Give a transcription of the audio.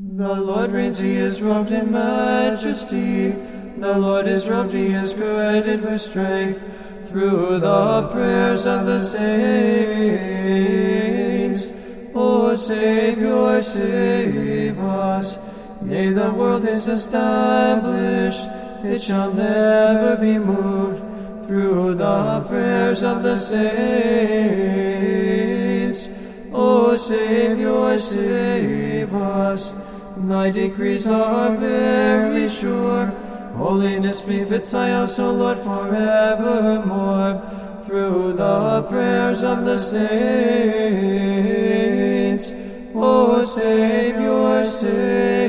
The Lord reigns, he is robed in majesty. The Lord is robed, he is girded with strength. Through the prayers of the saints, O Savior, save us. Yea, the world is established, it shall never be moved. Through the prayers of the saints, O Savior, save us. Thy decrees are very sure. Holiness befits thy house, O Lord, forevermore. Through the prayers of the saints, O Savior, save